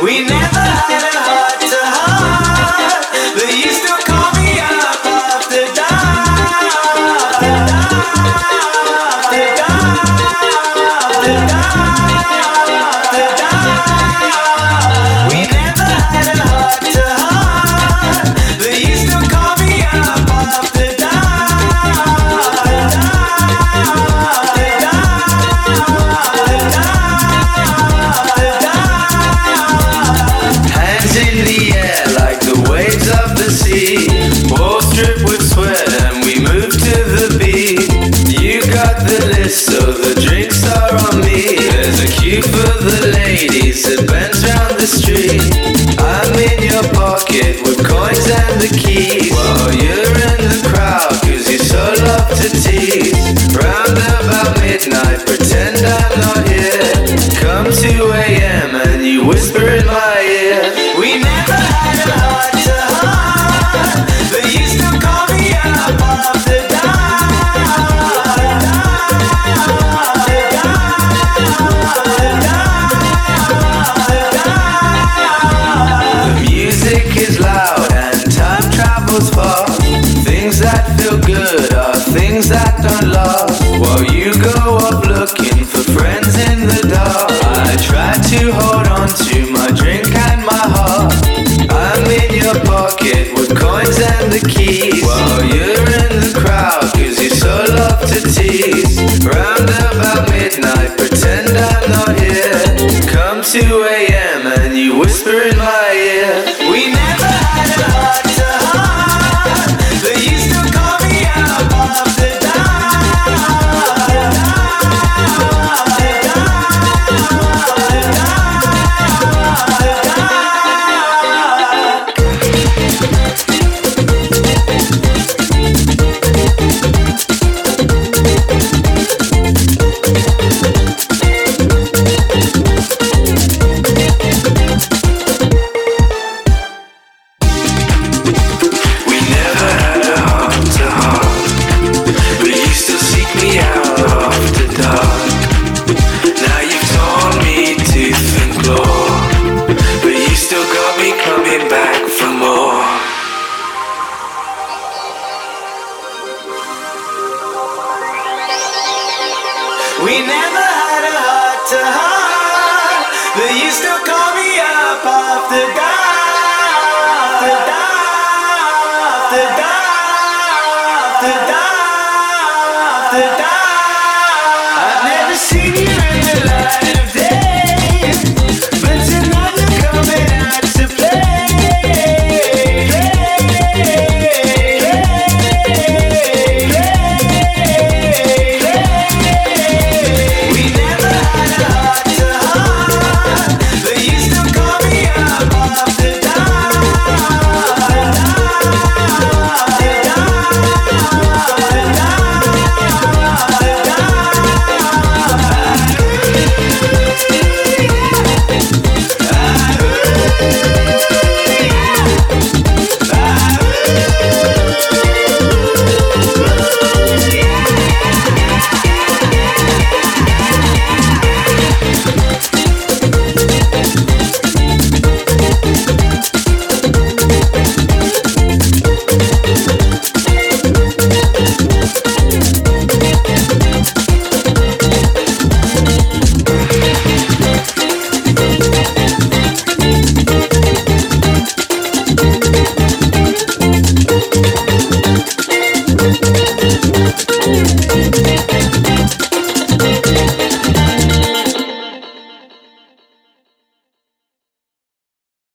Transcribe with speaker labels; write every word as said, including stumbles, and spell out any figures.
Speaker 1: We never had a heart to heart, but you still call me up after dark. After dark, after dark, after dark. We never had a heart to heart, but you still call me up after dark. After dark, after dark. Hands in the air like the waves of the sea. Walls drip with sweat and we move to the beat. You got the list so the drinks are on me. There's a queue for the ladies that bends round the street. I'm in your pocket with coins and the keys, while you're in the crowd cause you so love to tease. Round about midnight pretend I'm not here. Come two a.m. and you whisper in my ear. We never had a heart to heart, but you still call me up after dark. The music is loud and time travels fast. Things that feel good are things that don't last. While you go off looking for friends in the dark, I try to hold on to my drink and my heart. I'm in your pocket with coins and the keys, while you're in the crowd cause you so love to tease. Round about midnight pretend I'm not here. Come two a.m. and you whisper in my ear. We never had a heart to heart, but you still call me up after back.